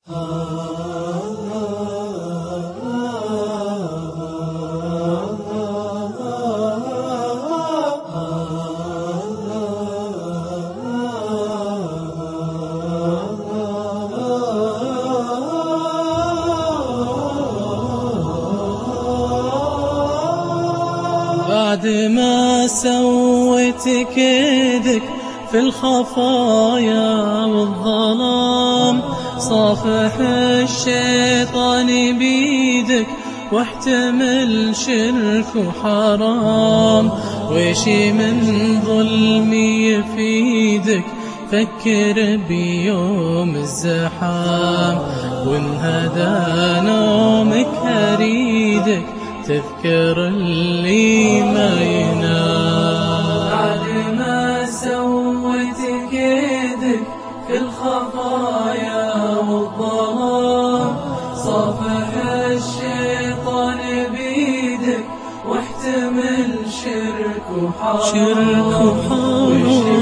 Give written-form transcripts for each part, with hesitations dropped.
بعد ما سويت كيدك في الخفايا والظلام، صافح الشيطان بيدك واحتمل شرك وحرام. وشي من ظلمي يفيدك، فكر بيوم الزحام. وانهدى نومك أريدك تذكر اللي ما ينام. بعد ما سويت كيدك في الخفايا والظلام، صافح الشيطان بيدك واحتمل شرك وحرام.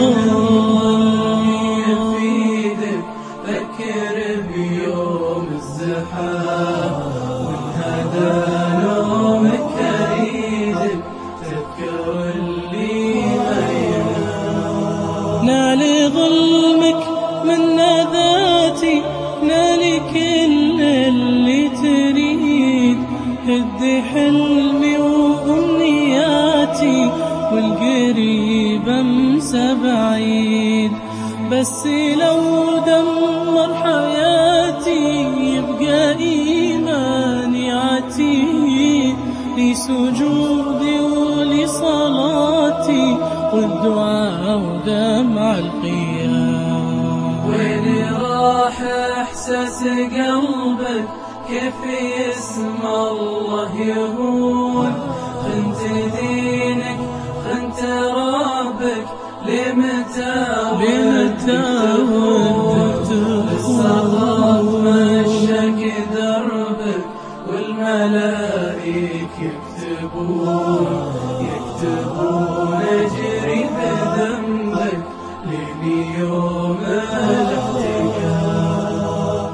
يفيدك فكر بيوم الزحام. وانهدى نومك أريدك تذكر اللي ما ينام. نالي ظلمك من ذاتي، نالي كل اللي تريد. هدي حلمي وأمنياتي، والقريب أمسى بعيد. بس لو دمر حياتي يبقى إيماني عتيد. لسجودي ولصلاتي والدعاء ودمع القيام. وين راح إحساس قلبك؟ كيف يسمى الله يهون؟ خنت دينك خنت ربك، لمتى الصغار مشاك دربك، والملائك يكتبون أجري بذنبك لين يوم الاحتقان.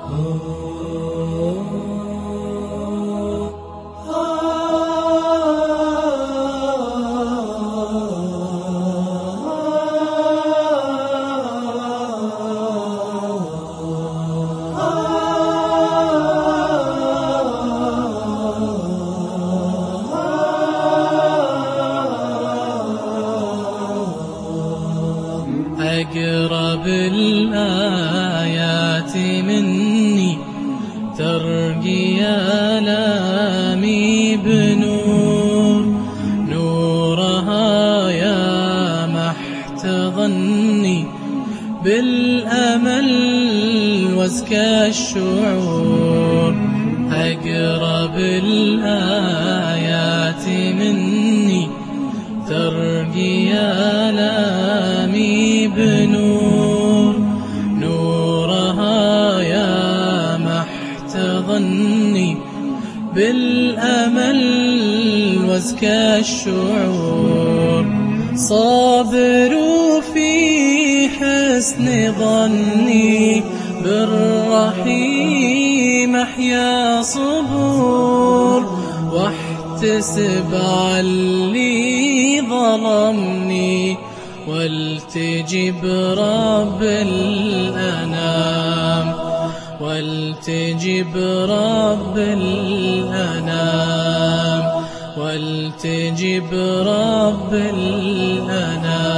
أقرب الآيات مني ترقي آلامي بنور. نورها يا محتضني بالأمل وازكى الشعور. أقرب الآيات مني ترقي آلامي بنور. نورها يا محتضني بالأمل وازكى الشعور. صابر في حسن ظني بالرحيم أحيا صبور. واحتسب علي ظلمني والتجب رب الأنام. والتجب رب الأنام. والتجب رب الأنام.